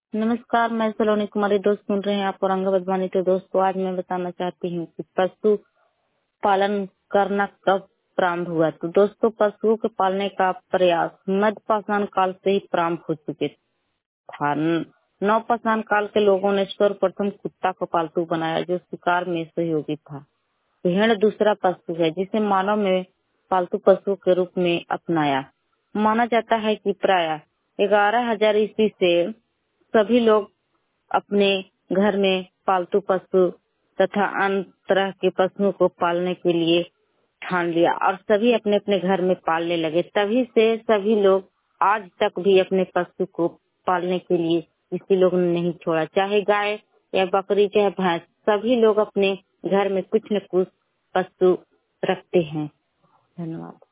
नमस्कार, मैं सलोनी कुमारी। दोस्त सुन रहे हैं आप औरंगाबाद वाणी। तो दोस्तों, आज मैं बताना चाहती हूँ कि पशु पालन करना कब प्रारंभ हुआ। तो दोस्तों, पशुओं के पालने का प्रयास मध्य पाषाण काल से ही प्रारंभ हो चुके था। नव पाषाण काल के लोगों ने सर्वप्रथम कुत्ता को पालतू बनाया, जो शिकार में सहयोगी था। भेड़ दूसरा पशु है जिसे मानव में पालतू पशु के रूप में अपनाया। माना जाता है कि प्राय 11,000 ईस्वी से सभी लोग अपने घर में पालतू पशु तथा अन्य तरह के पशुओं को पालने के लिए ठान लिया और सभी अपने अपने घर में पालने लगे। तभी से सभी लोग आज तक भी अपने पशु को पालने के लिए किसी लोग ने नहीं छोड़ा। चाहे गाय या बकरी चाहे भैंस, सभी लोग अपने घर में कुछ न कुछ पशु रखते हैं। धन्यवाद।